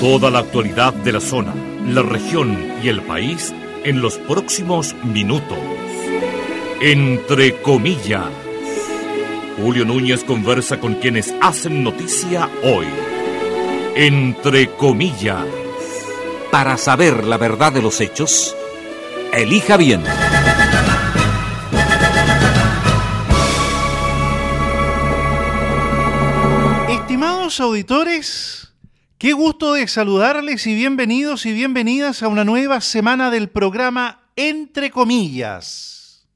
Toda la actualidad de la zona, la región y el país en los próximos minutos. Entre comillas. Julio Núñez conversa con quienes hacen noticia hoy. Entre comillas. Para saber la verdad de los hechos, elija bien. Estimados auditores, qué gusto de saludarles y bienvenidos y bienvenidas a una nueva semana del programa Entre comillas.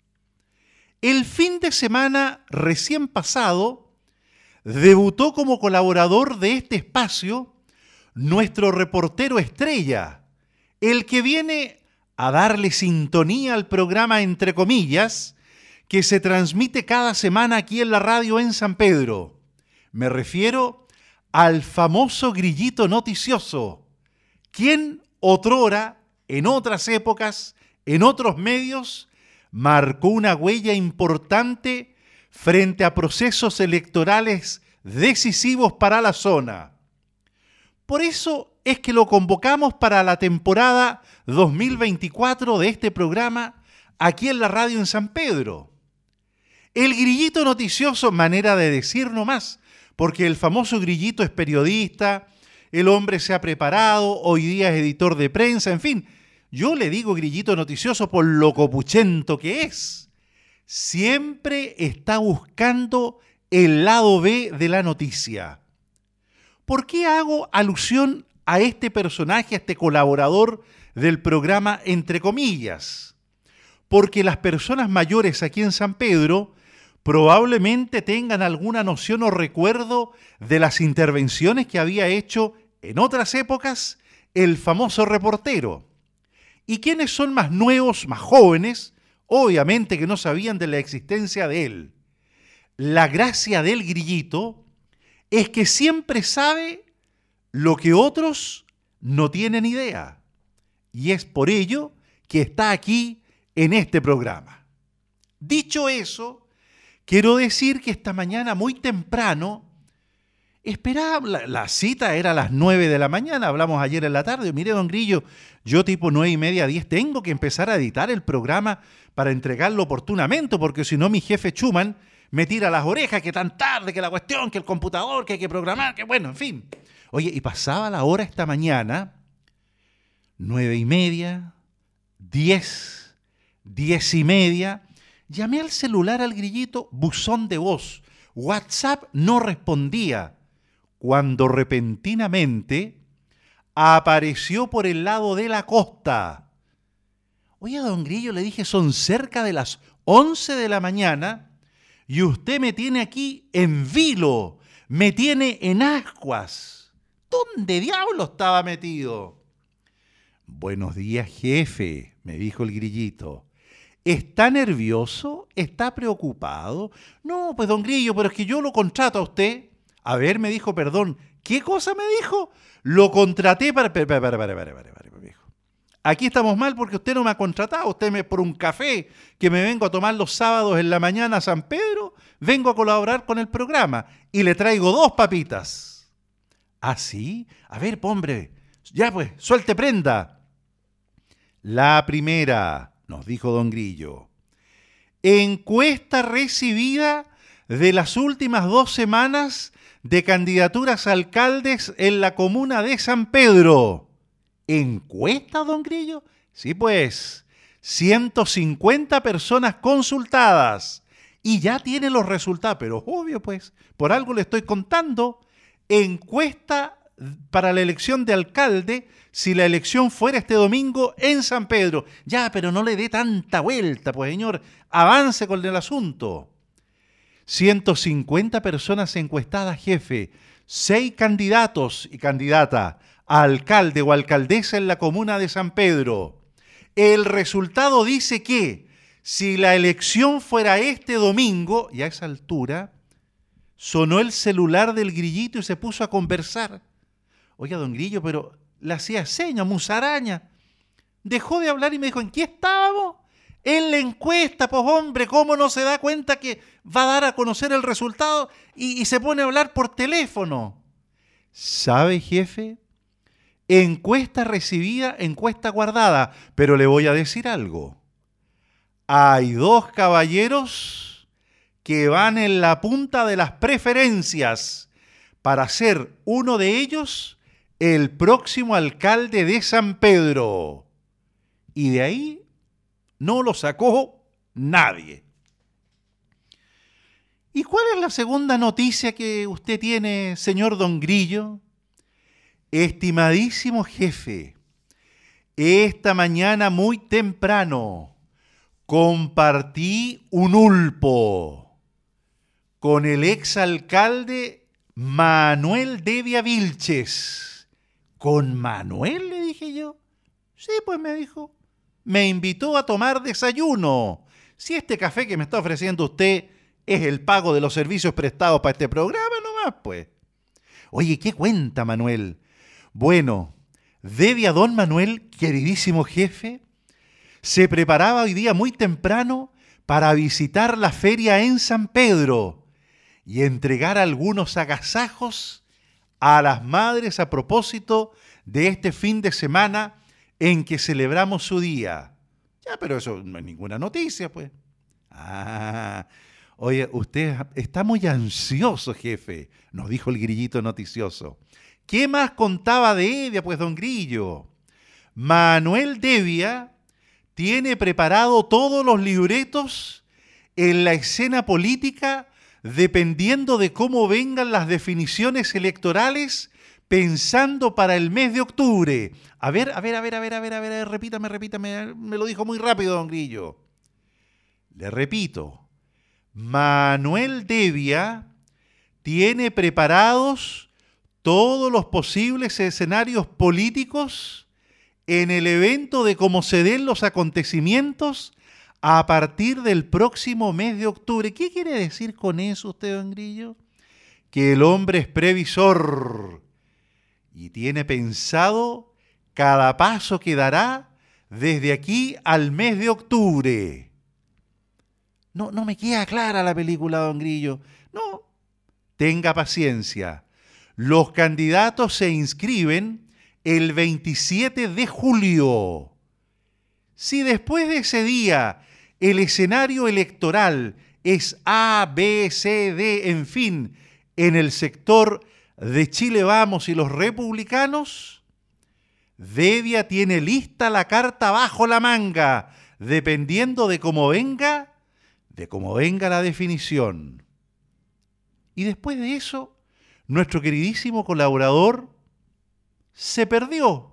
El fin de semana recién pasado debutó como colaborador de este espacio nuestro reportero estrella, el que viene a darle sintonía al programa Entre comillas, que se transmite cada semana aquí en la radio en San Pedro. Me refiero al famoso grillito noticioso, quien otrora, en otras épocas, en otros medios, marcó una huella importante frente a procesos electorales decisivos para la zona. Por eso es que lo convocamos para la temporada 2024 de este programa aquí en la radio en San Pedro. El grillito noticioso, manera de decir nomás, porque el famoso grillito es periodista, el hombre se ha preparado, hoy día es editor de prensa, en fin, yo le digo grillito noticioso por lo copuchento que es. Siempre está buscando el lado B de la noticia. ¿Por qué hago alusión a este personaje, a este colaborador del programa Entre comillas? Porque las personas mayores aquí en San Pedro probablemente tengan alguna noción o recuerdo de las intervenciones que había hecho en otras épocas el famoso reportero. Y quienes son más nuevos, más jóvenes, obviamente que no sabían de la existencia de él. La gracia del grillito es que siempre sabe lo que otros no tienen idea. Y es por ello que está aquí en este programa. Dicho eso, quiero decir que esta mañana muy temprano, esperaba, la cita era a las 9 de la mañana, hablamos ayer en la tarde, mire don Grillo, yo tipo 9:30, 10 tengo que empezar a editar el programa para entregarlo oportunamente, porque si no mi jefe Schumann me tira las orejas, que tan tarde, que la cuestión, que el computador, que hay que programar, que bueno, en fin. Oye, y pasaba la hora esta mañana, 9:30, 10, 10:30, llamé al celular al grillito, buzón de voz, WhatsApp no respondía, cuando repentinamente apareció por el lado de la costa. Oye, don Grillo, le dije, son cerca de las 11 de la mañana y usted me tiene aquí en vilo, me tiene en ascuas. ¿Dónde diablo estaba metido? Buenos días, jefe, me dijo el grillito. ¿Está nervioso? ¿Está preocupado? No, pues don Grillo, pero es que yo lo contrato a usted. A ver, me dijo, perdón, ¿qué cosa me dijo? Lo contraté para... me dijo. Aquí estamos mal porque usted no me ha contratado. Usted me por un café que me vengo a tomar los sábados en la mañana a San Pedro, vengo a colaborar con el programa y le traigo 2 papitas. ¿Ah, sí? A ver, hombre, ya pues, suelte prenda. La primera, nos dijo don Grillo. Encuesta recibida de las últimas 2 semanas de candidaturas a alcaldes en la comuna de San Pedro. ¿Encuesta, don Grillo? Sí, pues, 150 personas consultadas y ya tiene los resultados, pero obvio, pues, por algo le estoy contando. Encuesta para la elección de alcalde si la elección fuera este domingo en San Pedro. Ya, pero no le dé tanta vuelta, pues señor, avance con el asunto. 150 personas encuestadas, jefe, 6 candidatos y candidata a alcalde o alcaldesa en la comuna de San Pedro. El resultado dice que si la elección fuera este domingo, y a esa altura, sonó el celular del grillito y se puso a conversar. Oiga, don Grillo, pero le hacía señas, musaraña. Dejó de hablar y me dijo, ¿en qué estábamos? En la encuesta, pues hombre, ¿cómo no se da cuenta que va a dar a conocer el resultado y se pone a hablar por teléfono? ¿Sabe, jefe? encuesta recibida, encuesta guardada. Pero le voy a decir algo. Hay 2 caballeros que van en la punta de las preferencias para ser uno de ellos el próximo alcalde de San Pedro. Y de ahí no lo sacó nadie. ¿Y cuál es la segunda noticia que usted tiene, señor Don Grillo? Estimadísimo jefe, esta mañana muy temprano compartí un ulpo con el exalcalde Manuel Devia Vilches. ¿Con Manuel?, le dije yo. Sí, pues me dijo. Me invitó a tomar desayuno. Si este café que me está ofreciendo usted es el pago de los servicios prestados para este programa, nomás, pues. Oye, ¿qué cuenta, Manuel? Bueno, Devia don Manuel, queridísimo jefe, se preparaba hoy día muy temprano para visitar la feria en San Pedro y entregar algunos agasajos a las madres a propósito de este fin de semana en que celebramos su día. Ya, pero eso no es ninguna noticia, pues. Oye, usted está muy ansioso, jefe, nos dijo el grillito noticioso. ¿Qué más contaba de Devia, pues, don Grillo? Manuel Devia tiene preparado todos los libretos en la escena política dependiendo de cómo vengan las definiciones electorales, pensando para el mes de octubre. A ver, repítame, me lo dijo muy rápido, don Grillo. Le repito, Manuel Devia tiene preparados todos los posibles escenarios políticos en el evento de cómo se den los acontecimientos a partir del próximo mes de octubre. ¿Qué quiere decir con eso usted, don Grillo? Que el hombre es previsor y tiene pensado cada paso que dará desde aquí al mes de octubre. No me queda clara la película, don Grillo. No, tenga paciencia. Los candidatos se inscriben el 27 de julio. Si después de ese día el escenario electoral es A, B, C, D, en fin, en el sector de Chile Vamos y los republicanos, Devia tiene lista la carta bajo la manga, dependiendo de cómo venga la definición. Y después de eso, nuestro queridísimo colaborador se perdió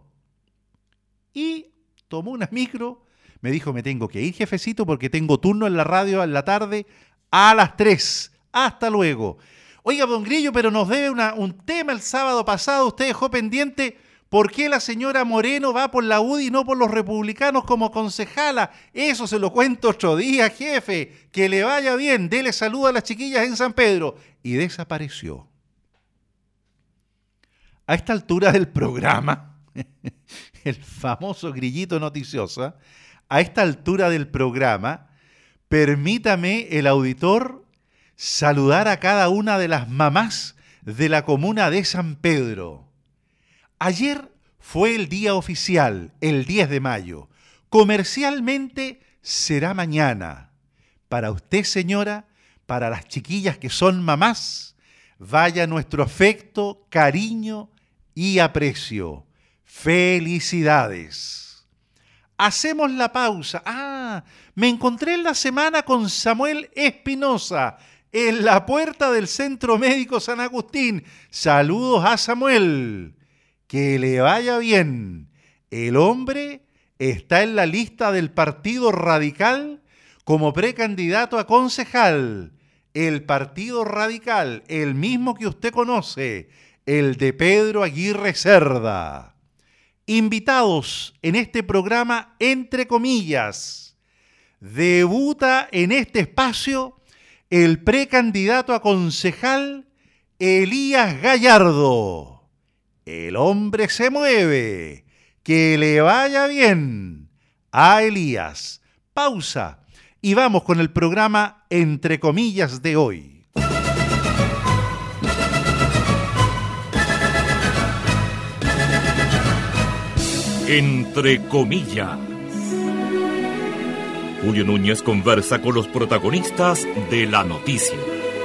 y tomó una micro. Me dijo, me tengo que ir, jefecito, porque tengo turno en la radio en la tarde a las 3. Hasta luego. Oiga, don Grillo, pero nos debe un tema. El sábado pasado usted dejó pendiente por qué la señora Moreno va por la UDI y no por los republicanos como concejala. Eso se lo cuento otro día, jefe. Que le vaya bien. Dele saludo a las chiquillas en San Pedro. Y desapareció. A esta altura del programa, el famoso grillito noticioso, a esta altura del programa, permítame, el auditor, saludar a cada una de las mamás de la comuna de San Pedro. Ayer fue el día oficial, el 10 de mayo. Comercialmente será mañana. Para usted, señora, para las chiquillas que son mamás, vaya nuestro afecto, cariño y aprecio. ¡Felicidades! Hacemos la pausa. Me encontré en la semana con Samuel Espinosa en la puerta del Centro Médico San Agustín. Saludos a Samuel. Que le vaya bien. El hombre está en la lista del Partido Radical como precandidato a concejal. El Partido Radical, el mismo que usted conoce, el de Pedro Aguirre Cerda. Invitados en este programa, entre comillas, debuta en este espacio el precandidato a concejal Elías Gallardo. El hombre se mueve. Que le vaya bien a Elías. Pausa y vamos con el programa Entre Comillas de hoy. Entre comillas. Julio Núñez conversa con los protagonistas de la noticia.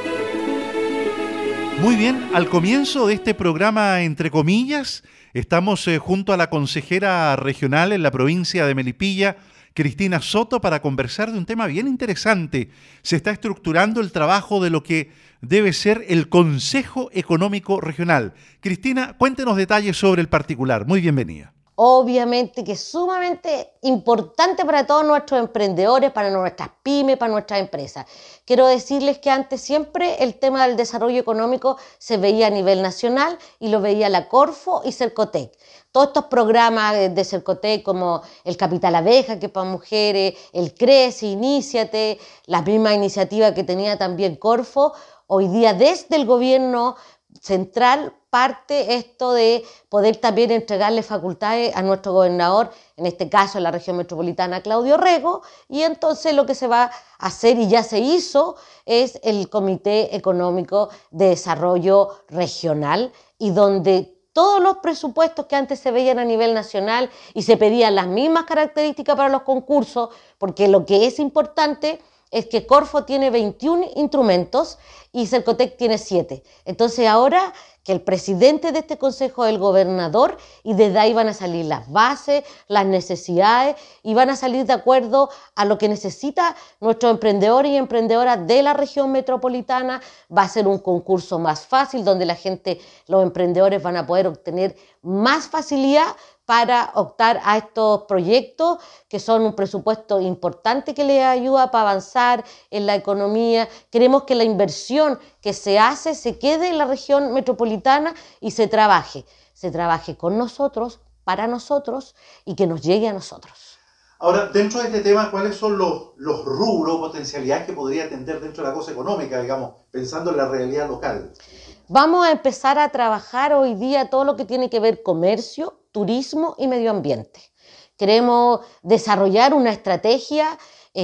Muy bien, al comienzo de este programa Entre comillas, estamos junto a la consejera regional en la provincia de Melipilla, Cristina Soto, para conversar de un tema bien interesante. Se está estructurando el trabajo de lo que debe ser el Consejo Económico Regional. Cristina, cuéntenos detalles sobre el particular. Muy bienvenida. Obviamente que es sumamente importante para todos nuestros emprendedores, para nuestras pymes, para nuestras empresas. Quiero decirles que antes siempre el tema del desarrollo económico se veía a nivel nacional y lo veía la Corfo y Cercotec. Todos estos programas de Cercotec como el Capital Abeja, que es para mujeres, el Crece, Iníciate, la misma iniciativa que tenía también Corfo, hoy día desde el gobierno central parte esto de poder también entregarle facultades a nuestro gobernador, en este caso en la región metropolitana, Claudio Rego, y entonces lo que se va a hacer y ya se hizo es el Comité Económico de Desarrollo Regional, y donde todos los presupuestos que antes se veían a nivel nacional y se pedían las mismas características para los concursos, porque lo que es importante es que Corfo tiene 21 instrumentos y Cercotec tiene 7. Entonces ahora que el presidente de este consejo es el gobernador, y desde ahí van a salir las bases, las necesidades, y van a salir de acuerdo a lo que necesita nuestros emprendedores y emprendedoras de la región metropolitana. Va a ser un concurso más fácil, donde la gente, los emprendedores van a poder obtener más facilidad para optar a estos proyectos, que son un presupuesto importante que les ayuda para avanzar en la economía. Queremos que la inversión que se hace se quede en la región metropolitana y se trabaje con nosotros, para nosotros, y que nos llegue a nosotros. Ahora, dentro de este tema, ¿cuáles son los rubros, potencialidades que podría atender dentro de la cosa económica, digamos, pensando en la realidad local? Vamos a empezar a trabajar hoy día todo lo que tiene que ver comercio, turismo y medio ambiente. Queremos desarrollar una estrategia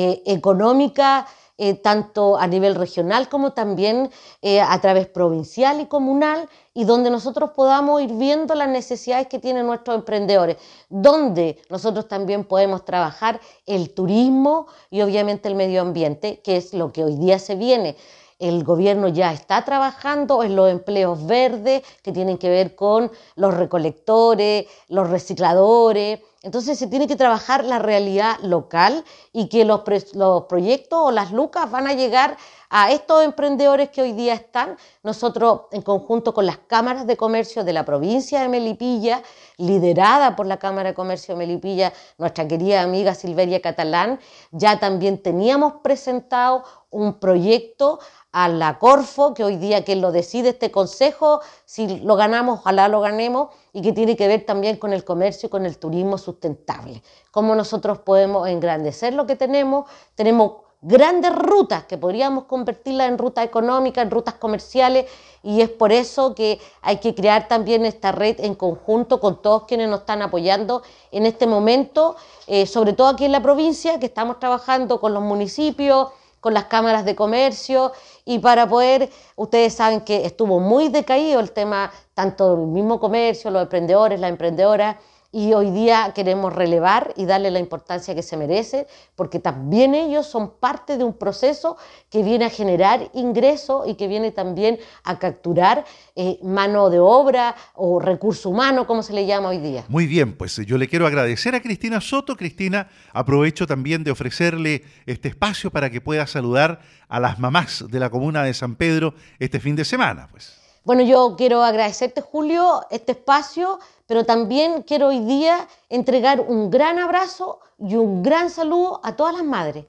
económica tanto a nivel regional como también a través provincial y comunal, y donde nosotros podamos ir viendo las necesidades que tienen nuestros emprendedores, donde nosotros también podemos trabajar el turismo y obviamente el medio ambiente, que es lo que hoy día se viene. El gobierno ya está trabajando en los empleos verdes que tienen que ver con los recolectores, los recicladores. Entonces se tiene que trabajar la realidad local, y que los proyectos o las lucas van a llegar a estos emprendedores que hoy día están. Nosotros, en conjunto con las cámaras de comercio de la provincia de Melipilla, liderada por la Cámara de Comercio de Melipilla, nuestra querida amiga Silveria Catalán, ya también teníamos presentado un proyecto a la Corfo, que hoy día que lo decide este consejo, si lo ganamos, ojalá lo ganemos, y que tiene que ver también con el comercio y con el turismo sustentable. Cómo nosotros podemos engrandecer lo que tenemos. Tenemos grandes rutas que podríamos convertirlas en rutas económicas, en rutas comerciales, y es por eso que hay que crear también esta red en conjunto con todos quienes nos están apoyando en este momento, sobre todo aquí en la provincia, que estamos trabajando con los municipios, con las cámaras de comercio, y para poder, ustedes saben que estuvo muy decaído el tema, tanto del mismo comercio, los emprendedores, las emprendedoras, y hoy día queremos relevar y darle la importancia que se merece, porque también ellos son parte de un proceso que viene a generar ingresos y que viene también a capturar mano de obra o recurso humano, como se le llama hoy día. Muy bien, pues yo le quiero agradecer a Cristina Soto. Cristina, aprovecho también de ofrecerle este espacio para que pueda saludar a las mamás de la comuna de San Pedro este fin de semana, pues. Bueno, yo quiero agradecerte, Julio, este espacio, pero también quiero hoy día entregar un gran abrazo y un gran saludo a todas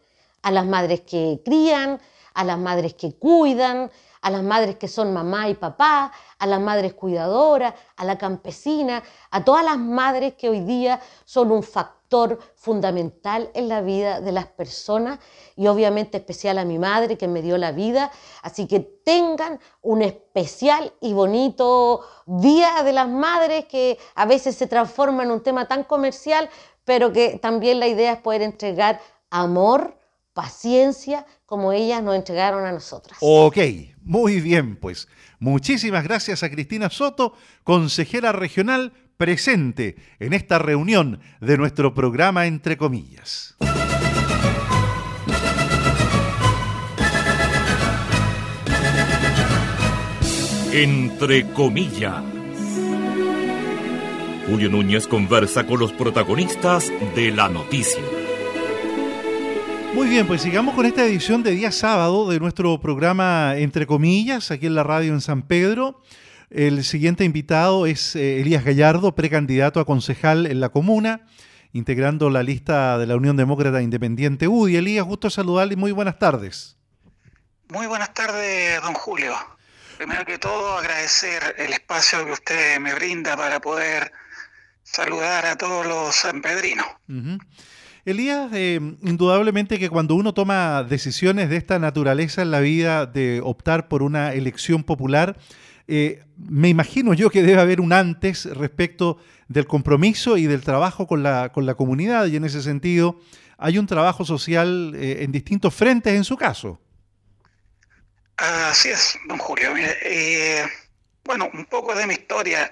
las madres que crían, a las madres que cuidan, a las madres que son mamá y papá, a las madres cuidadoras, a la campesina, a todas las madres que hoy día son un factor fundamental en la vida de las personas, y obviamente especial a mi madre que me dio la vida. Así que tengan un especial y bonito Día de las Madres, que a veces se transforma en un tema tan comercial, pero que también la idea es poder entregar amor, paciencia, como ellas nos entregaron a nosotras. Ok, muy bien, pues. Muchísimas gracias a Cristina Soto, consejera regional, presente en esta reunión de nuestro programa Entre Comillas. Entre Comillas. Julio Núñez conversa con los protagonistas de la noticia. Muy bien, pues sigamos con esta edición de día sábado de nuestro programa Entre Comillas, aquí en la radio en San Pedro. El siguiente invitado es Elías Gallardo, precandidato a concejal en la comuna, integrando la lista de la Unión Demócrata Independiente UDI. Elías, gusto saludarle y muy buenas tardes. Muy buenas tardes, don Julio. Primero que todo, agradecer el espacio que usted me brinda para poder saludar a todos los sanpedrinos. Elías, indudablemente que cuando uno toma decisiones de esta naturaleza en la vida, de optar por una elección popular, me imagino yo que debe haber un antes respecto del compromiso y del trabajo con la comunidad, y en ese sentido hay un trabajo social en distintos frentes en su caso. Así es, don Julio. Mire, bueno, un poco de mi historia.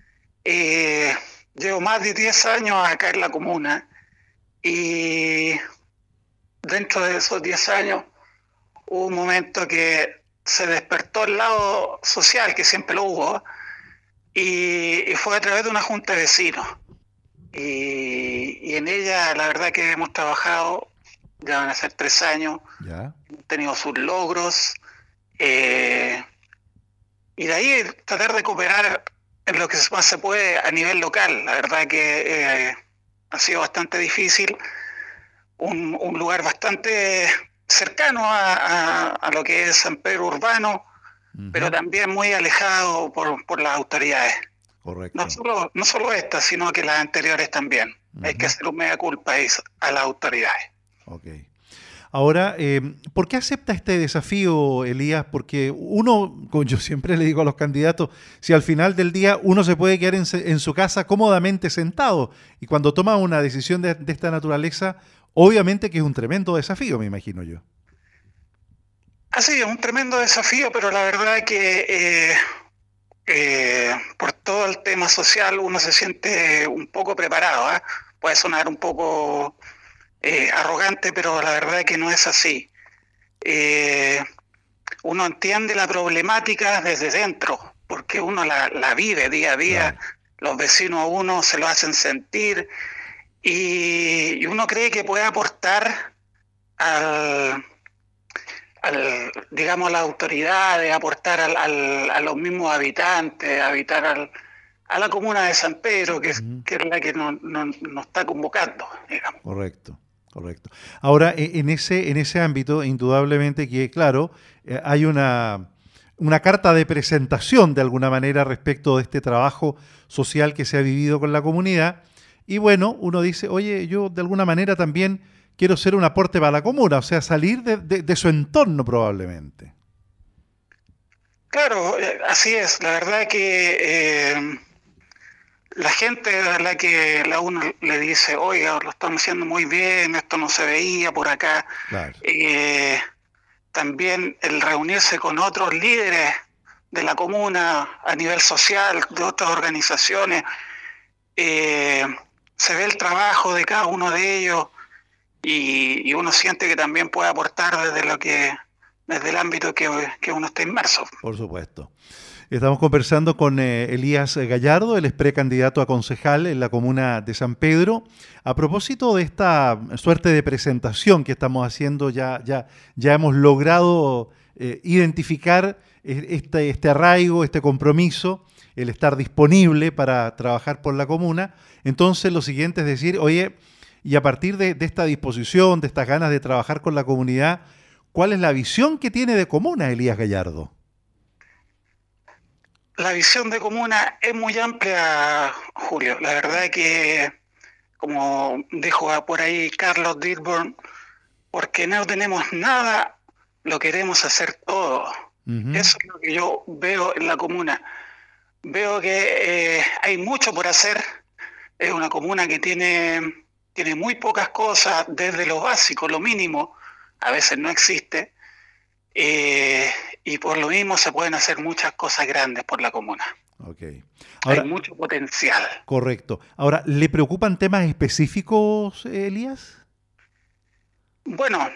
Llevo más de 10 años acá en la comuna y dentro de esos 10 años hubo un momento que se despertó el lado social, que siempre lo hubo, y fue a través de una junta de vecinos. Y en ella la verdad que hemos trabajado, ya van a ser 3 años, ¿Ya? hemos tenido sus logros, y de ahí tratar de cooperar en lo que más se puede a nivel local. La verdad que ha sido bastante difícil, un lugar bastante cercano a lo que es San Pedro urbano, pero también muy alejado por las autoridades. Correcto. No solo esta, sino que las anteriores también. Hay que hacer un mea culpa a las autoridades. Ok. Ahora, ¿por qué acepta este desafío, Elías? Porque uno, como yo siempre le digo a los candidatos, si al final del día uno se puede quedar en su casa cómodamente sentado, y cuando toma una decisión de esta naturaleza, obviamente que es un tremendo desafío, me imagino yo. Así es, un tremendo desafío, pero la verdad que por todo el tema social uno se siente un poco preparado, ¿eh? Puede sonar un poco arrogante, pero la verdad es que no es así. Uno entiende la problemática desde dentro, porque uno la vive día a día. Claro. Los vecinos a uno se lo hacen sentir, y uno cree que puede aportar digamos, a las autoridades, aportar a los mismos habitantes, a la comuna de San Pedro, que es la que nos está convocando, digamos. Correcto. Ahora, en ese ámbito, indudablemente que, claro, hay una carta de presentación, de alguna manera, respecto de este trabajo social que se ha vivido con la comunidad, y bueno, uno dice, oye, yo de alguna manera también quiero ser un aporte para la comuna, o sea, salir de su entorno probablemente. Claro, así es. La verdad que la gente a la que uno le dice, oiga, lo estamos haciendo muy bien, esto no se veía por acá. Claro. También el reunirse con otros líderes de la comuna a nivel social, de otras organizaciones, se ve el trabajo de cada uno de ellos, y uno siente que también puede aportar desde el ámbito que uno está inmerso. Por supuesto. Estamos conversando con Elías Gallardo, él es precandidato a concejal en la comuna de San Pedro. A propósito de esta suerte de presentación que estamos haciendo, ya hemos logrado identificar este arraigo, este compromiso, el estar disponible para trabajar por la comuna. Entonces lo siguiente es decir, oye, y a partir de esta disposición, de estas ganas de trabajar con la comunidad, ¿cuál es la visión que tiene de comuna Elías Gallardo? La visión de comuna es muy amplia, Julio. La verdad es que, como dijo por ahí Carlos Dilborn, porque no tenemos nada, lo queremos hacer todo. Eso es lo que yo veo en la comuna. Veo que hay mucho por hacer. Es una comuna que tiene muy pocas cosas, desde lo básico, lo mínimo, a veces no existe. Y por lo mismo se pueden hacer muchas cosas grandes por la comuna. Ok. Hay Ahora, mucho potencial. correcto. Ahora, ¿le preocupan temas específicos, Elías? Bueno,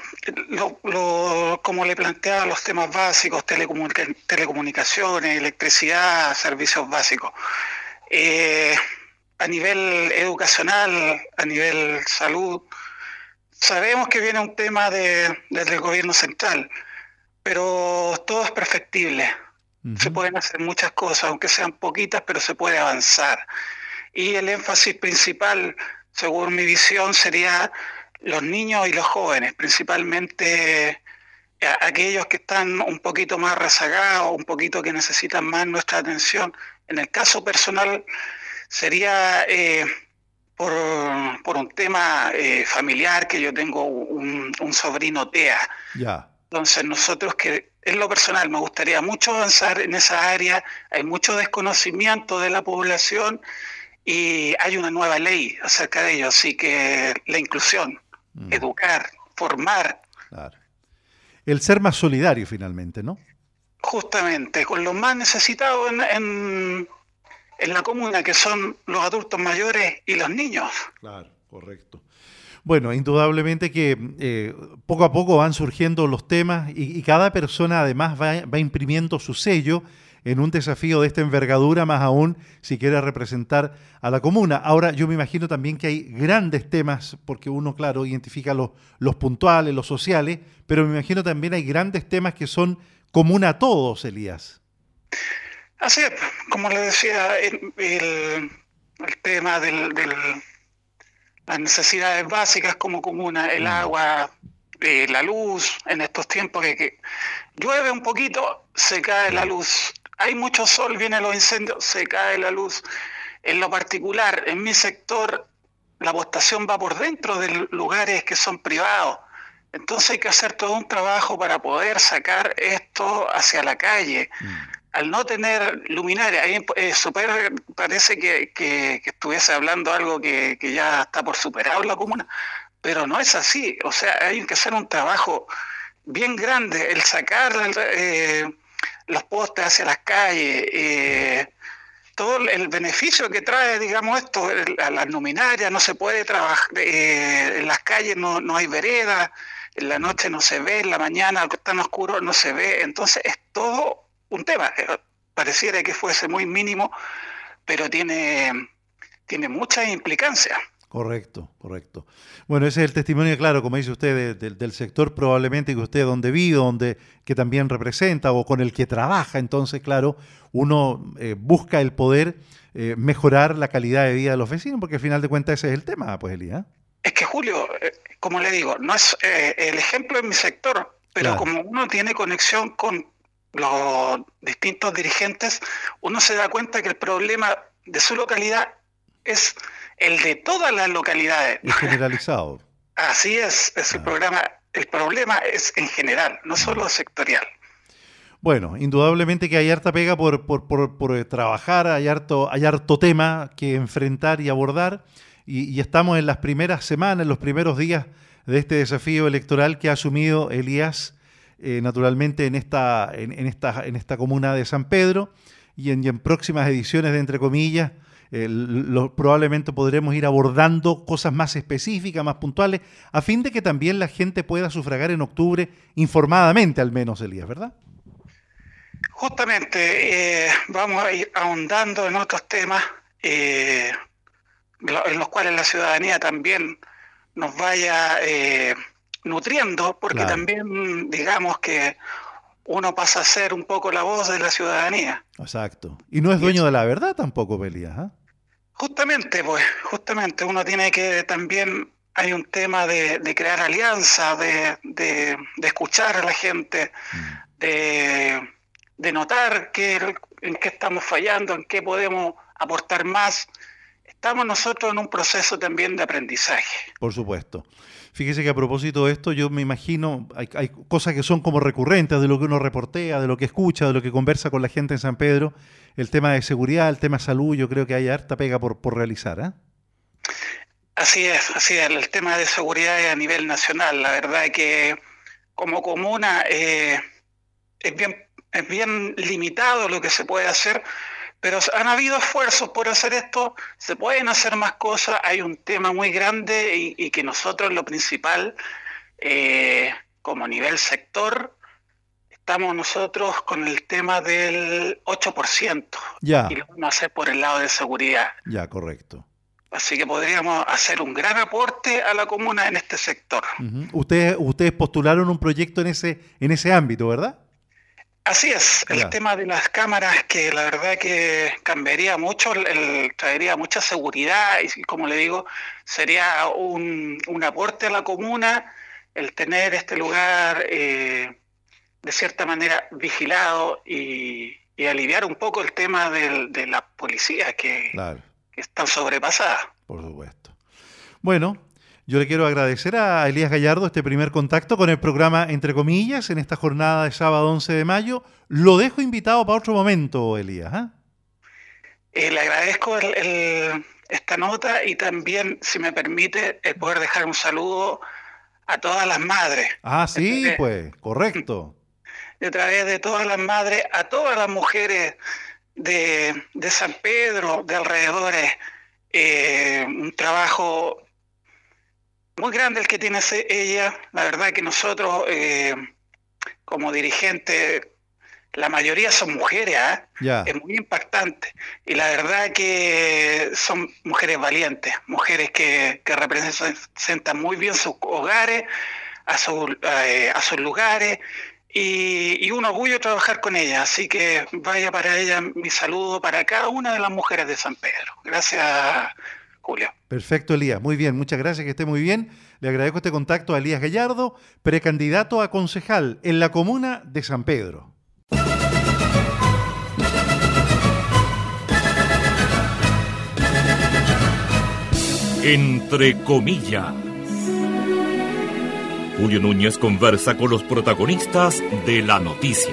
como le planteaba, los temas básicos, telecomunicaciones, electricidad, servicios básicos. Eh, a nivel educacional, a nivel salud, sabemos que viene un tema desde el gobierno central, pero todo es perfectible. Se Ujú. pueden hacer muchas cosas, aunque sean poquitas, pero se puede avanzar. Y el énfasis principal, según mi visión, sería los niños y los jóvenes, principalmente aquellos que están un poquito más rezagados, un poquito que necesitan más nuestra atención. En el caso personal sería por, por un tema familiar, que yo tengo un sobrino TEA. Ya. Entonces nosotros, que en lo personal me gustaría mucho avanzar en esa área, hay mucho desconocimiento de la población y hay una nueva ley acerca de ello, así que la inclusión, Mm, educar, formar, claro. El ser más solidario finalmente, ¿no? justamente con los más necesitados en la comuna, que son los adultos mayores y los niños. Claro, correcto. Bueno, indudablemente que poco a poco van surgiendo los temas y cada persona además va imprimiendo su sello en un desafío de esta envergadura, más aún si quiere representar a la comuna. Ahora, yo me imagino también que hay grandes temas, porque uno, claro, identifica los puntuales, los sociales, pero me imagino también hay grandes temas que son común a todos, Elías. Así es, como le decía, el tema las necesidades básicas como comuna, el Mm, agua, la luz, en estos tiempos que llueve un poquito, se cae la sí. luz. Hay mucho sol, vienen los incendios, se cae la luz. En lo particular, en mi sector, la postación va por dentro de lugares que son privados. Entonces hay que hacer todo un trabajo para poder sacar esto hacia la calle. Mm, Al no tener luminaria, ahí parece que estuviese hablando algo que ya está por superado en la comuna, pero no es así. O sea, hay que hacer un trabajo bien grande, el sacar los postes hacia las calles, todo el beneficio que trae, digamos, esto, a las luminarias, no se puede trabajar, en las calles no hay veredas, en la noche no se ve, en la mañana, algo tan oscuro, no se ve, entonces es todo un tema. Pareciera que fuese muy mínimo, pero tiene muchas implicancias. correcto, correcto. Bueno, ese es el testimonio, claro, como dice usted, del sector probablemente que usted donde vive, donde que también representa o con el que trabaja. Entonces, claro, uno busca el poder mejorar la calidad de vida de los vecinos, porque al final de cuentas ese es el tema, pues, Elías. Es que Julio, como le digo, no es el ejemplo en mi sector, pero Claro, como uno tiene conexión con los distintos dirigentes, uno se da cuenta que el problema de su localidad es el de todas las localidades. es generalizado. Así es Claro. el problema es en general, no Mm. solo sectorial. Bueno, indudablemente que hay harta pega por trabajar, hay harto tema que enfrentar y abordar, y estamos en las primeras semanas, en los primeros días de este desafío electoral que ha asumido Elías, naturalmente en esta comuna de San Pedro, y en próximas ediciones de Entre Comillas, probablemente podremos ir abordando cosas más específicas, más puntuales, a fin de que también la gente pueda sufragar en octubre informadamente, al menos, Elías, ¿verdad? Justamente vamos a ir ahondando en otros temas eh, en los cuales la ciudadanía también nos vaya nutriendo, porque Claro. también digamos que uno pasa a ser un poco la voz de la ciudadanía. Exacto. Y no es Y dueño eso, de la verdad tampoco, Pelías, ¿ah? justamente, pues, justamente uno tiene que también, hay un tema de crear alianzas, de escuchar a la gente, Mm. de, de notar en qué estamos fallando, en qué podemos aportar más. Estamos nosotros en un proceso también de aprendizaje. Por supuesto. Fíjese que a propósito de esto, yo me imagino, hay cosas que son como recurrentes de lo que uno reportea, de lo que escucha, de lo que conversa con la gente en San Pedro. El tema de seguridad, el tema de salud, yo creo que hay harta pega por realizar, ¿ah? Así es, el tema de seguridad es a nivel nacional. La verdad es que como comuna es bien limitado lo que se puede hacer, Pero han habido esfuerzos por hacer esto, se pueden hacer más cosas, hay un tema muy grande y que nosotros lo principal, como nivel sector, estamos nosotros con el tema del 8%, Ya, y lo vamos a hacer por el lado de seguridad. ya, correcto. Así que podríamos hacer un gran aporte a la comuna en este sector. Ujú. Ustedes postularon un proyecto en ese ámbito, ¿verdad? Así es, el Ya. tema de las cámaras, que la verdad que cambiaría mucho, traería mucha seguridad y, como le digo, sería un aporte a la comuna el tener este lugar de cierta manera vigilado y aliviar un poco el tema de la policía que Claro, están sobrepasadas. por supuesto. Bueno, yo le quiero agradecer a Elías Gallardo este primer contacto con el programa Entre Comillas en esta jornada de sábado 11 de mayo. Lo dejo invitado para otro momento, Elías. ¿Ah? Le agradezco esta nota y también, si me permite, el poder dejar un saludo a todas las madres. Ah, sí, pues, correcto. A través de todas las madres, a todas las mujeres de San Pedro, de alrededores, un trabajo muy grande el que tiene ella. La verdad que nosotros, como dirigentes, la mayoría son mujeres, ¿eh? Ya, Es muy impactante. Y la verdad que son mujeres valientes, mujeres que representan muy bien sus hogares, a sus lugares, y un orgullo trabajar con ellas. Así que vaya para ellas mi saludo para cada una de las mujeres de San Pedro. Gracias, Julio. perfecto, Elías. Muy bien, muchas gracias, que esté muy bien. Le agradezco este contacto a Elías Gallardo, precandidato a concejal en la comuna de San Pedro. Entre comillas. Julio Núñez conversa con los protagonistas de la noticia.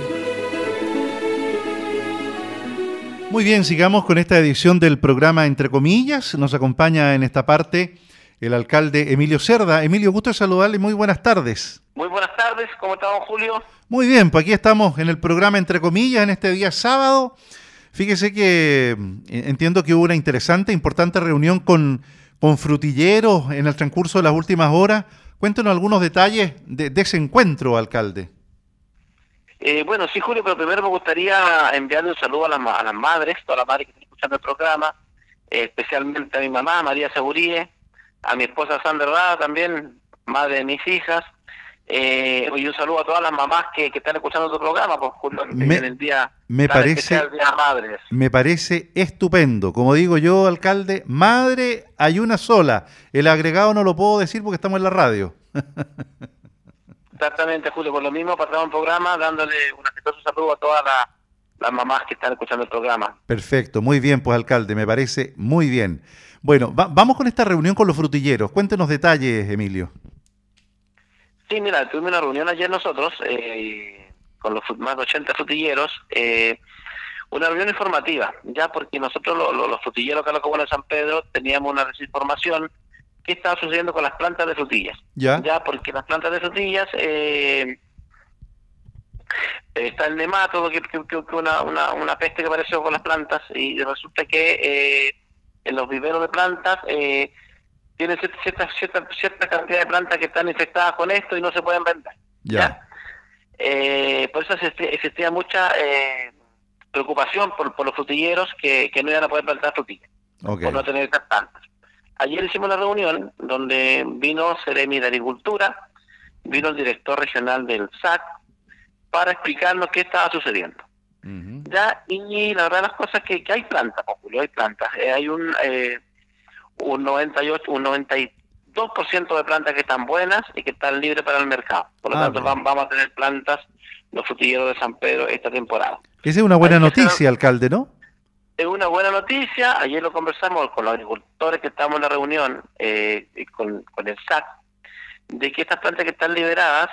Muy bien, sigamos con esta edición del programa Entre Comillas. Nos acompaña en esta parte el alcalde Emilio Cerda. Emilio, gusto de saludarle. Muy buenas tardes. Muy buenas tardes, ¿cómo está, don Julio? Muy bien, pues aquí estamos en el programa Entre Comillas en este día sábado. Fíjese que entiendo que hubo una interesante, importante reunión con frutilleros en el transcurso de las últimas horas. Cuéntenos algunos detalles de ese encuentro, alcalde. Bueno, sí, Julio, pero primero me gustaría enviarle un saludo a las madres, todas las madres que están escuchando el programa, especialmente a mi mamá, María Seguríe, a mi esposa Sandra Rada, también, madre de mis hijas, y un saludo a todas las mamás que están escuchando tu programa, pues, Julio, en el día me tan parece, especial de las madres. Me parece estupendo. Como digo yo, alcalde, madre hay una sola. El agregado no lo puedo decir porque estamos en la radio. Exactamente, Julio, por lo mismo pasamos el programa dándole un afectuoso saludo a todas las mamás que están escuchando el programa. Perfecto, muy bien, pues alcalde, me parece muy bien. Bueno, vamos con esta reunión con los frutilleros. Cuéntenos detalles, Emilio. Sí, mira, tuvimos una reunión ayer nosotros con los más de 80 frutilleros, una reunión informativa, ya porque nosotros los frutilleros acá en la comuna de San Pedro teníamos una desinformación. ¿Qué estaba sucediendo con las plantas de frutillas? Ya porque las plantas de frutillas está el nematodo, que una peste que apareció con las plantas, y resulta que en los viveros de plantas tienen cierta cantidad de plantas que están infectadas con esto y no se pueden vender. ¿Ya? Por eso existía mucha preocupación por los frutilleros que no iban a poder plantar frutillas, por no tener estas plantas. Ayer hicimos una reunión donde vino Seremi de Agricultura, vino el director regional del SAC para explicarnos qué estaba sucediendo. Uh-huh. Ya, y la verdad de las cosas es que hay plantas, Julio, hay plantas. Hay un 92% de plantas que están buenas y que están libres para el mercado. Por lo tanto, vamos a tener plantas los frutilleros de San Pedro esta temporada. Esa es una buena noticia, alcalde, ¿no? Es una buena noticia. Ayer lo conversamos con los agricultores que estamos en la reunión con el SAC, de que estas plantas que están liberadas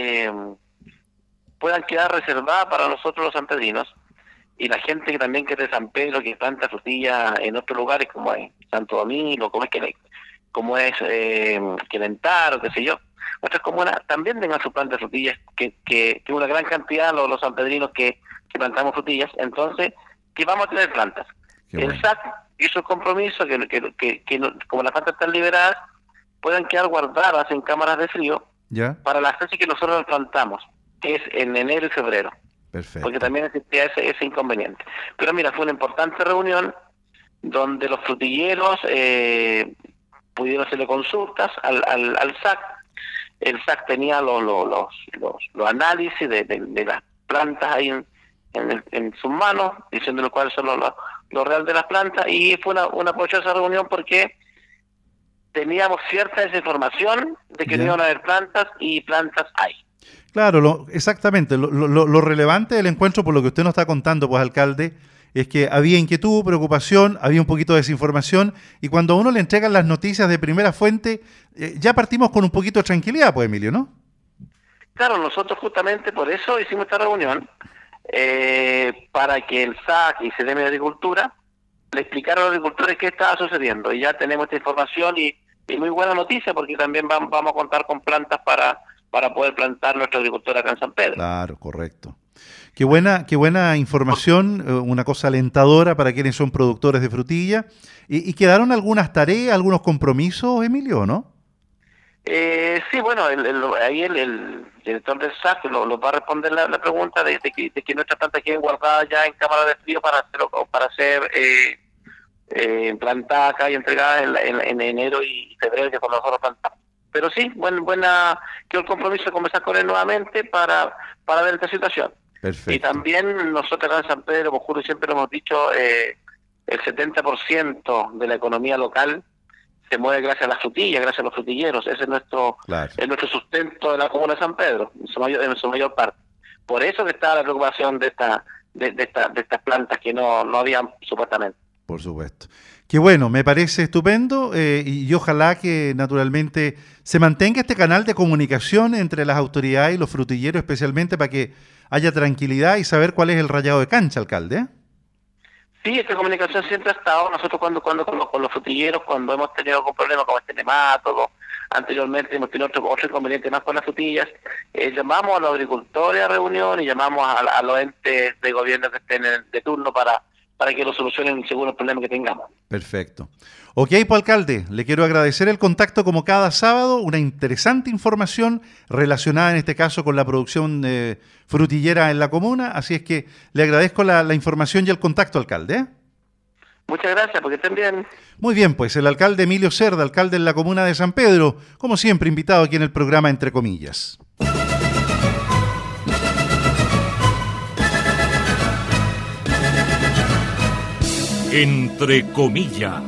puedan quedar reservadas para nosotros los sanpedrinos y la gente que también que es de San Pedro, que planta frutillas en otros lugares como es Santo Domingo, como es Querentar o qué sé yo, otras comunas también tengan su planta de frutillas, que una gran cantidad los sanpedrinos que plantamos frutillas. Entonces que vamos a tener plantas. Qué El bueno. SAC hizo el compromiso que como las plantas están liberadas, puedan quedar guardadas en cámaras de frío ¿Ya? para las fechas que nosotros las plantamos, que es en enero y febrero, Perfecto. porque también existía ese inconveniente. Pero mira, fue una importante reunión donde los frutilleros pudieron hacerle consultas al SAC. El SAC tenía los análisis de las plantas ahí en sus manos, diciéndole cuáles son los reales de las plantas, y fue una provechosa reunión porque teníamos cierta desinformación de que Ya. no iban a haber plantas, y plantas hay. Claro, exactamente. Lo relevante del encuentro, por lo que usted nos está contando, pues, alcalde, es que había inquietud, preocupación, había un poquito de desinformación, y cuando a uno le entregan las noticias de primera fuente, ya partimos con un poquito de tranquilidad, pues, Emilio, ¿no? Claro, nosotros justamente por eso hicimos esta reunión, para que el SAC y CDM de Agricultura le explicaran a los agricultores qué estaba sucediendo. Y ya tenemos esta información, y muy buena noticia, porque también vamos a contar con plantas para poder plantar nuestra agricultura acá en San Pedro. Claro, correcto. Qué buena información, una cosa alentadora para quienes son productores de frutilla. ¿Y quedaron algunas tareas, algunos compromisos, Emilio, no? Sí, bueno, ahí el director del SAC lo va a responder la pregunta de que nuestras plantas queden guardadas ya en cámara de frío para ser plantadas acá y entregadas en enero y febrero, que cuando nosotros plantamos. Pero sí, quedó el compromiso de conversar con él nuevamente para ver esta situación. Perfecto. Y también nosotros acá en San Pedro, como Julio siempre lo hemos dicho, el 70% de la economía local se mueve gracias a las frutillas, gracias a los frutilleros. Ese es nuestro sustento de la comuna de San Pedro, en su mayor parte. Por eso que está la preocupación de estas plantas que no habían supuestamente. Por supuesto. Qué bueno, me parece estupendo, y ojalá que naturalmente se mantenga este canal de comunicación entre las autoridades y los frutilleros, especialmente para que haya tranquilidad y saber cuál es el rayado de cancha, alcalde, ¿eh? Sí, esta comunicación siempre ha estado. Nosotros cuando con los frutilleros, cuando hemos tenido algún problema como este nemátodo, anteriormente hemos tenido otro inconveniente más con las frutillas, llamamos a los agricultores a reunión y llamamos a los entes de gobierno que estén de turno para que lo solucionen según el problema que tengamos. Perfecto. Ok, pues, alcalde, le quiero agradecer el contacto como cada sábado, una interesante información relacionada en este caso con la producción frutillera en la comuna, así es que le agradezco la información y el contacto, alcalde, ¿eh? Muchas gracias, porque estén bien. Muy bien, pues el alcalde Emilio Cerda, alcalde en la comuna de San Pedro, como siempre invitado aquí en el programa Entre Comillas. Entre comillas.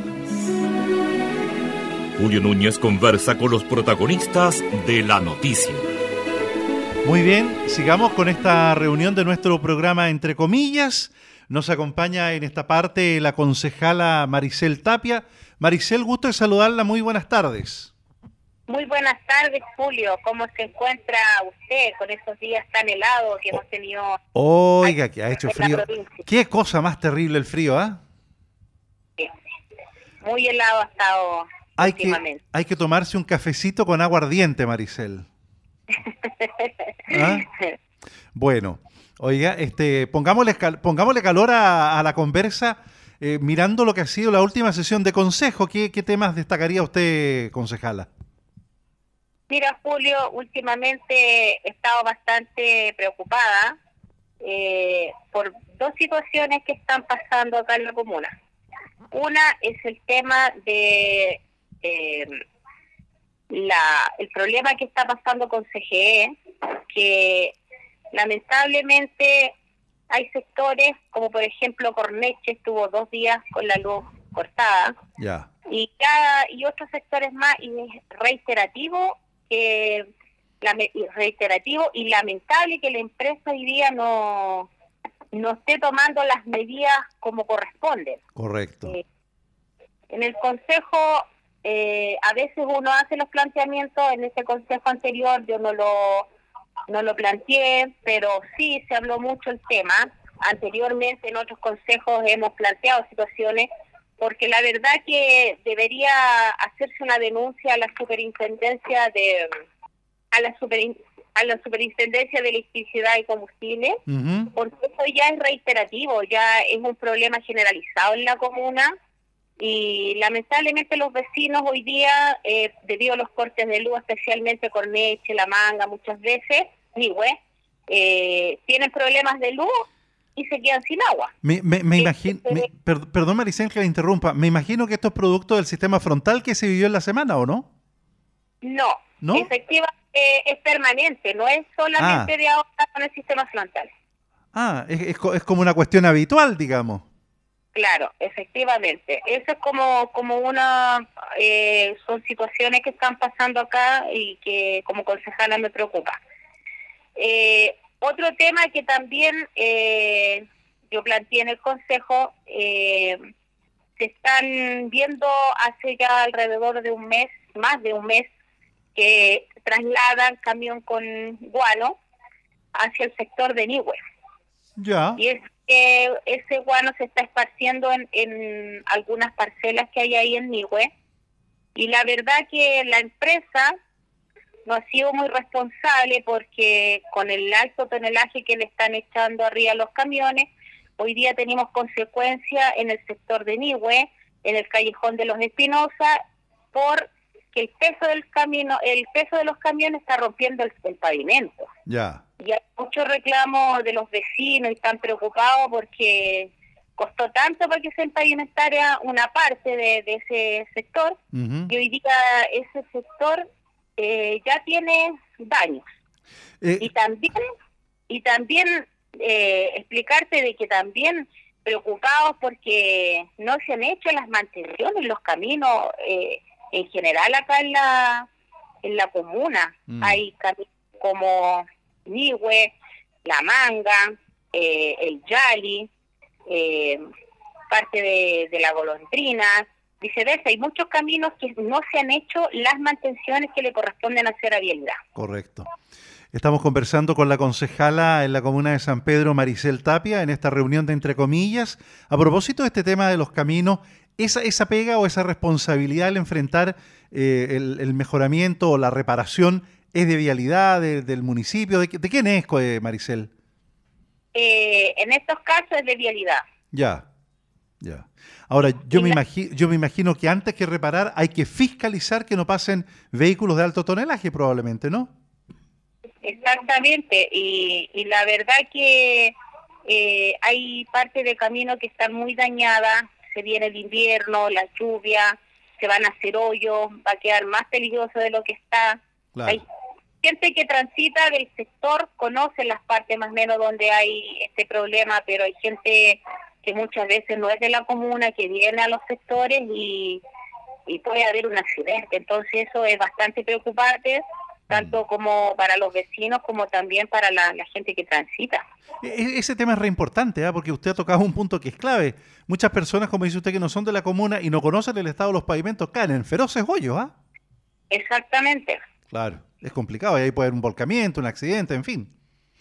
Julio Núñez conversa con los protagonistas de la noticia. Muy bien, sigamos con esta reunión de nuestro programa Entre Comillas. Nos acompaña en esta parte la concejala Maricel Tapia. Maricel, gusto de saludarla, muy buenas tardes. Muy buenas tardes, Julio. ¿Cómo se encuentra usted con esos días tan helados que hemos tenido? Oiga, que ha hecho en la frío. provincia? Qué cosa más terrible el frío, ¿ah? Sí. Muy helado ha estado últimamente. Hay que tomarse un cafecito con agua ardiente, Maricel. ¿Ah? Bueno, oiga, pongámosle calor a la conversa, mirando lo que ha sido la última sesión de consejo. ¿Qué temas destacaría usted, concejala? Mira, Julio, últimamente he estado bastante preocupada por dos situaciones que están pasando acá en la comuna. Una es el tema de el problema que está pasando con CGE, que lamentablemente hay sectores, como por ejemplo Corneche estuvo 2 días con la luz cortada, Ya. y otros sectores más, y es reiterativo y lamentable que la empresa hoy día no esté tomando las medidas como corresponden. Correcto. En el consejo, a veces uno hace los planteamientos. En ese consejo anterior yo no lo planteé, pero sí se habló mucho el tema. Anteriormente en otros consejos hemos planteado situaciones, porque la verdad que debería hacerse una denuncia a la superintendencia a la Superintendencia de Electricidad y Combustible, porque eso ya es reiterativo, ya es un problema generalizado en la comuna, y lamentablemente los vecinos hoy día, debido a los cortes de luz, especialmente Corneche, La Manga, muchas veces, Nihue, tienen problemas de luz y se quedan sin agua. Me imagino, perdón Maricel que la interrumpa, me imagino que esto es producto del sistema frontal que se vivió en la semana, ¿o no? No, efectivamente es permanente, no es solamente de ahora con el sistema frontal. Es como una cuestión habitual, digamos. Claro, efectivamente. Eso es como una... son situaciones que están pasando acá y que como concejala me preocupa. Otro tema que también yo planteé en el Consejo, se están viendo hace ya alrededor de un mes, más de un mes, que trasladan camión con guano hacia el sector de Nihue. Ya. Y ese guano se está esparciendo en algunas parcelas que hay ahí en Nihue. Y la verdad que la empresa no ha sido muy responsable, porque con el alto tonelaje que le están echando arriba a los camiones, hoy día tenemos consecuencias en el sector de Nihue, en el callejón de los Espinosa, porque el peso de los camiones está rompiendo el pavimento. Ya. Y hay muchos reclamos de los vecinos y están preocupados porque costó tanto para que se empavimentara una parte de ese sector, y hoy día ese sector ya tiene daños. Y también explicarte de que también preocupados porque no se han hecho las mantenciones, los caminos en general acá en la comuna. Hay caminos como Nihue, La Manga, el Yali, parte de la Golondrina, viceversa. Hay muchos caminos que no se han hecho las mantenciones que le corresponden hacer a Vialidad. Correcto. Estamos conversando con la concejala en la comuna de San Pedro, Maricel Tapia, en esta reunión de Entre Comillas. A propósito de este tema de los caminos, esa pega o esa responsabilidad al enfrentar el mejoramiento o la reparación, ¿es de Vialidad, del municipio? ¿De quién es, Maricel? En estos casos es de Vialidad. Ya. Ahora, yo me imagino que antes que reparar hay que fiscalizar que no pasen vehículos de alto tonelaje, probablemente, ¿no? Exactamente, y la verdad que hay parte de camino que están muy dañadas. Se viene el invierno, la lluvia, se van a hacer hoyos, va a quedar más peligroso de lo que está. Claro. Hay gente que transita del sector, conoce las partes más o menos donde hay este problema, pero hay gente que muchas veces no es de la comuna, que viene a los sectores y puede haber un accidente. Entonces eso es bastante preocupante, tanto como para los vecinos como también para la gente que transita. Ese tema es re importante, porque usted ha tocado un punto que es clave. Muchas personas, como dice usted, que no son de la comuna y no conocen el estado de los pavimentos, caen en feroces hoyos, ¿ah? Exactamente. Claro, es complicado, y ahí puede haber un volcamiento, un accidente, en fin.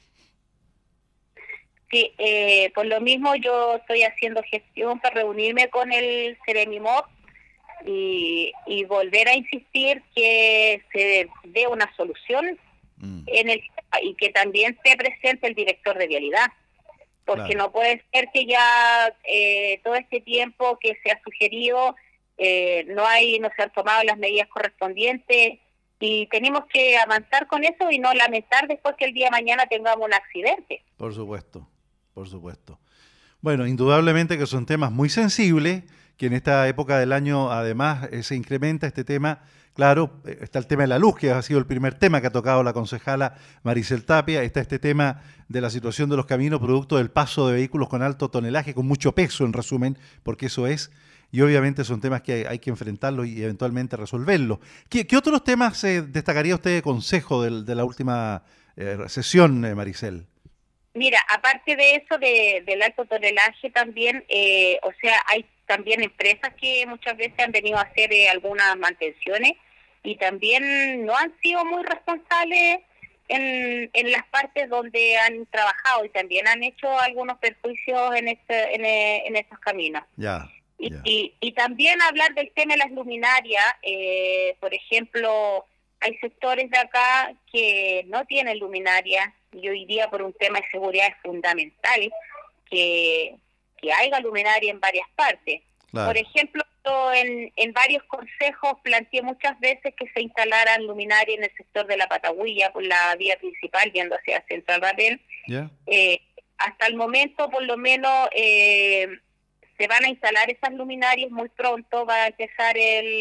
Sí, por lo mismo yo estoy haciendo gestión para reunirme con el Ceremimop y volver a insistir que se dé una solución y que también esté presente el director de Vialidad, porque no puede ser que ya todo este tiempo que se ha sugerido no se han tomado las medidas correspondientes, y tenemos que avanzar con eso y no lamentar después que el día de mañana tengamos un accidente. Por supuesto. Bueno, indudablemente que son temas muy sensibles, que en esta época del año además se incrementa este tema. Claro, está el tema de la luz, que ha sido el primer tema que ha tocado la concejala Maricel Tapia. Está este tema de la situación de los caminos, producto del paso de vehículos con alto tonelaje, con mucho peso, en resumen, porque eso es. Y obviamente son temas que hay que enfrentarlos y eventualmente resolverlos. ¿Qué otros temas destacaría usted de consejo de la última sesión, Maricel? Mira, aparte de eso del alto tonelaje también, hay también empresas que muchas veces han venido a hacer algunas mantenciones y también no han sido muy responsables en las partes donde han trabajado, y también han hecho algunos perjuicios en estos caminos. Y también hablar del tema de las luminarias, por ejemplo, hay sectores de acá que no tienen luminaria y hoy día por un tema de seguridad es fundamental que haya luminaria en varias partes. Claro. Por ejemplo, en varios consejos planteé muchas veces que se instalaran luminaria en el sector de la Patagüilla por la vía principal yendo hacia Central Rapel. ¿Ya? Hasta el momento, por lo menos, se van a instalar esas luminarias muy pronto, va a empezar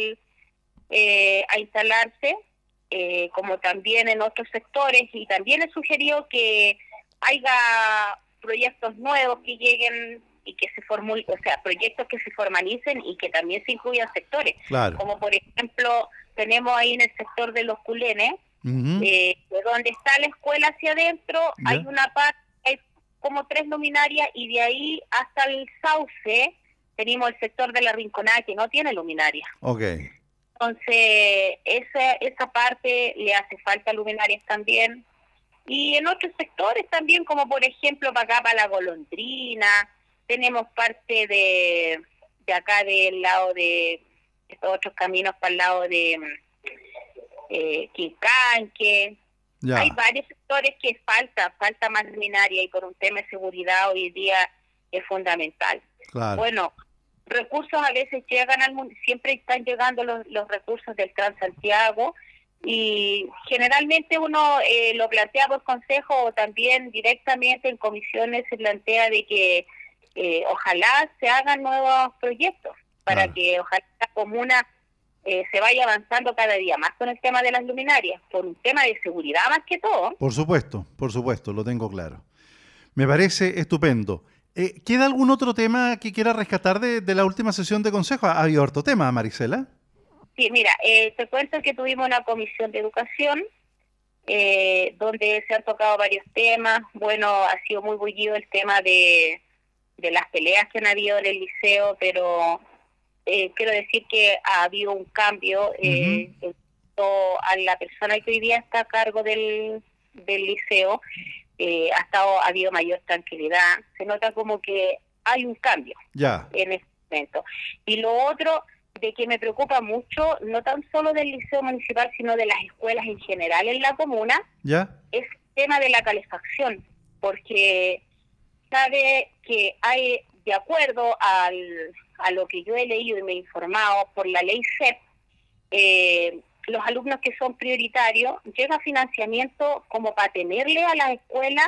a instalarse, como también en otros sectores, y también he sugerido que haya proyectos nuevos que lleguen y que se formulen, o sea, proyectos que se formalicen y que también se incluyan sectores. Claro. Como por ejemplo, tenemos ahí en el sector de los Culenes, de donde está la escuela hacia adentro, ¿Ya? hay una parte, hay como 3 luminarias, y de ahí hasta el Sauce tenemos el sector de la Rinconada que no tiene luminaria. Ok. Entonces, esa parte le hace falta luminarias también. Y en otros sectores también, como por ejemplo para acá, para la Golondrina, tenemos parte de acá del lado de estos otros caminos para el lado de Quincanque. Ya. Hay varios sectores que falta más luminaria, y por un tema de seguridad hoy día es fundamental. Claro. Bueno, recursos a veces llegan siempre están llegando los recursos del Transantiago, y generalmente uno lo plantea por consejo o también directamente en comisiones se plantea de que ojalá se hagan nuevos proyectos para Claro. que ojalá la comuna se vaya avanzando cada día más con el tema de las luminarias, por un tema de seguridad más que todo. Por supuesto, lo tengo claro. Me parece estupendo. ¿Queda algún otro tema que quiera rescatar de la última sesión de consejo? Ha habido harto tema, Marisela. Sí, mira, te cuento que tuvimos una comisión de educación donde se han tocado varios temas. Bueno, ha sido muy bullido el tema de las peleas que han habido en el liceo, pero quiero decir que ha habido un cambio en cuanto a la persona que hoy día está a cargo del liceo. Ha habido mayor tranquilidad, se nota como que hay un cambio Ya. en este momento. Y lo otro de que me preocupa mucho, no tan solo del liceo municipal, sino de las escuelas en general en la comuna, ¿Ya? es el tema de la calefacción, porque sabe que hay, de acuerdo a lo que yo he leído y me he informado por la ley CEP, los alumnos que son prioritarios, llega financiamiento como para tenerle a las escuelas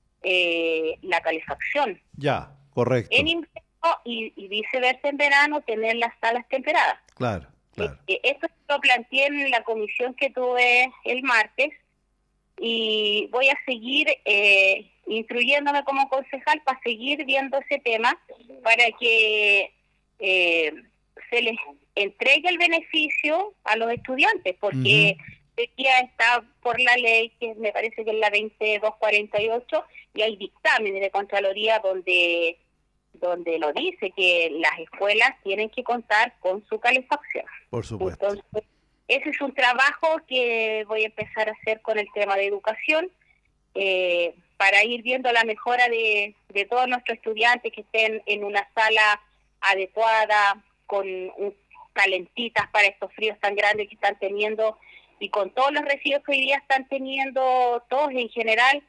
la calefacción. Ya, correcto. En invierno y viceversa en verano, tener las salas temperadas. Claro, claro. Esto lo planteé en la comisión que tuve el martes, y voy a seguir instruyéndome como concejal para seguir viendo ese tema para que se les entregue el beneficio a los estudiantes, porque ya está por la ley, que me parece que es la 2248, y hay dictámenes de Contraloría donde lo dice, que las escuelas tienen que contar con su calefacción. Por supuesto. Entonces, ese es un trabajo que voy a empezar a hacer con el tema de educación, para ir viendo la mejora de todos nuestros estudiantes, que estén en una sala adecuada, con calentitas para estos fríos tan grandes que están teniendo, y con todos los residuos que hoy día están teniendo todos en general.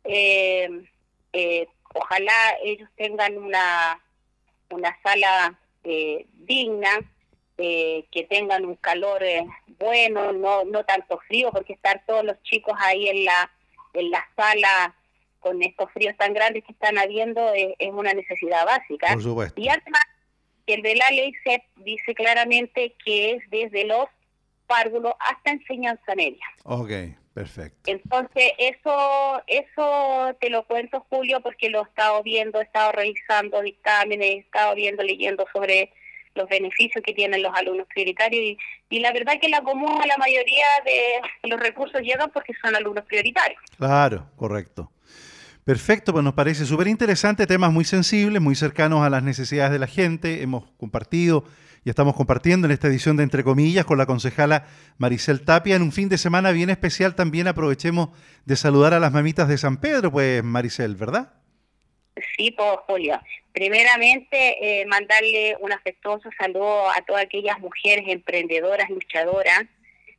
Ojalá ellos tengan una sala digna, que tengan un calor bueno, no tanto frío, porque estar todos los chicos ahí en la sala con estos fríos tan grandes que están habiendo es una necesidad básica. Por supuesto. Y además, el de la ley CEP dice claramente que es desde los párvulos hasta enseñanza media. Ok, perfecto. Entonces, eso te lo cuento, Julio, porque lo he estado viendo, he estado revisando dictámenes, he estado leyendo sobre los beneficios que tienen los alumnos prioritarios, y la verdad que la comuna, la mayoría de los recursos llegan porque son alumnos prioritarios. Claro, correcto. Perfecto, pues nos parece súper interesante, temas muy sensibles, muy cercanos a las necesidades de la gente. Hemos compartido y estamos compartiendo en esta edición de Entre Comillas con la concejala Maricel Tapia. En un fin de semana bien especial también aprovechemos de saludar a las mamitas de San Pedro, pues Maricel, ¿verdad? Sí, pues Julio. Primeramente, mandarle un afectuoso saludo a todas aquellas mujeres emprendedoras, luchadoras,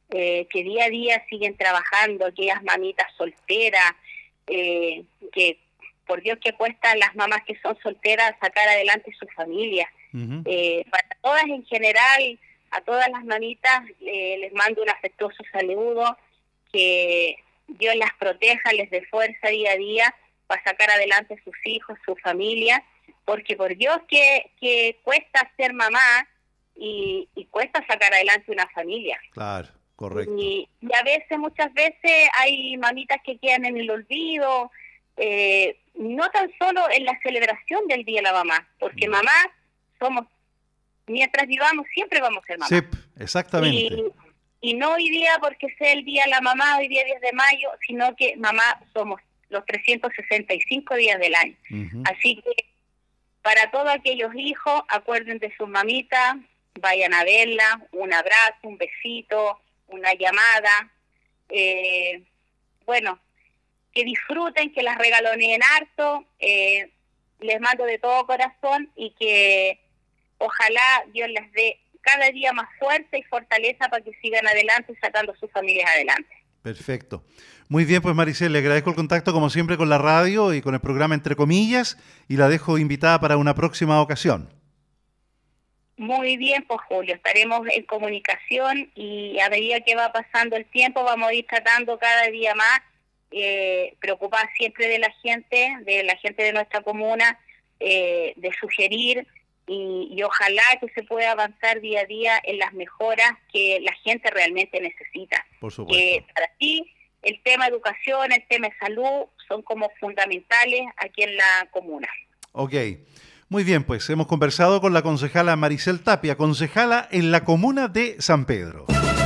que día a día siguen trabajando, aquellas mamitas solteras, que por Dios que cuesta a las mamás que son solteras sacar adelante su familia. Uh-huh. Para todas en general, a todas las mamitas les mando un afectuoso saludo, que Dios las proteja, les dé fuerza día a día para sacar adelante a sus hijos, su familia, porque por Dios que cuesta ser mamá y cuesta sacar adelante una familia. Claro, correcto. Y a veces, muchas veces, hay mamitas que quedan en el olvido, no tan solo en la celebración del Día de la Mamá, porque mamá somos, mientras vivamos, siempre vamos a ser mamá. Sí, exactamente. Y no hoy día porque sea el Día de la Mamá, hoy día 10 de mayo, sino que mamá somos los 365 días del año. Uh-huh. Así que para todos aquellos hijos, acuerden de sus mamitas, vayan a verla, un abrazo, un besito, una llamada. Bueno, que disfruten, que las regaloneen harto. Les mando de todo corazón y que ojalá Dios les dé cada día más fuerza y fortaleza para que sigan adelante y sacando sus familias adelante. Perfecto. Muy bien, pues Maricel, le agradezco el contacto como siempre con la radio y con el programa Entre Comillas y la dejo invitada para una próxima ocasión. Muy bien, pues Julio, estaremos en comunicación y a medida que va pasando el tiempo vamos a ir tratando cada día más, preocupadas siempre de la gente de nuestra comuna, de sugerir y ojalá que se pueda avanzar día a día en las mejoras que la gente realmente necesita. Por supuesto. Que para ti el tema de educación, el tema de salud son como fundamentales aquí en la comuna. Ok. Muy bien, pues hemos conversado con la concejala Maricel Tapia, concejala en la comuna de San Pedro.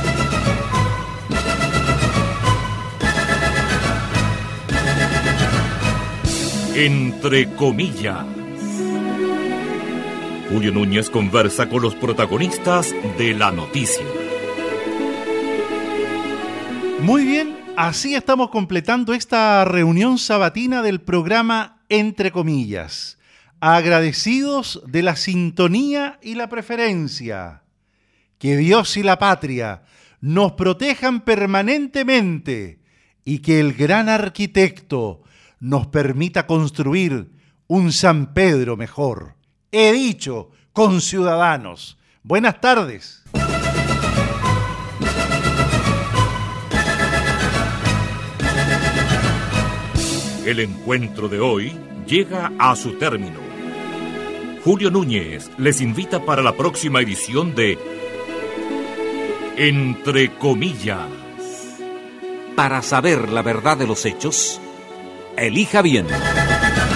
Entre comillas. Julio Núñez conversa con los protagonistas de la noticia. Muy bien, así estamos completando esta reunión sabatina del programa Entre Comillas. Agradecidos de la sintonía y la preferencia. Que Dios y la patria nos protejan permanentemente y que el gran arquitecto nos permita construir un San Pedro mejor. He dicho, conciudadanos. Buenas tardes. El encuentro de hoy llega a su término. Julio Núñez les invita para la próxima edición de Entre Comillas. Para saber la verdad de los hechos, elija bien.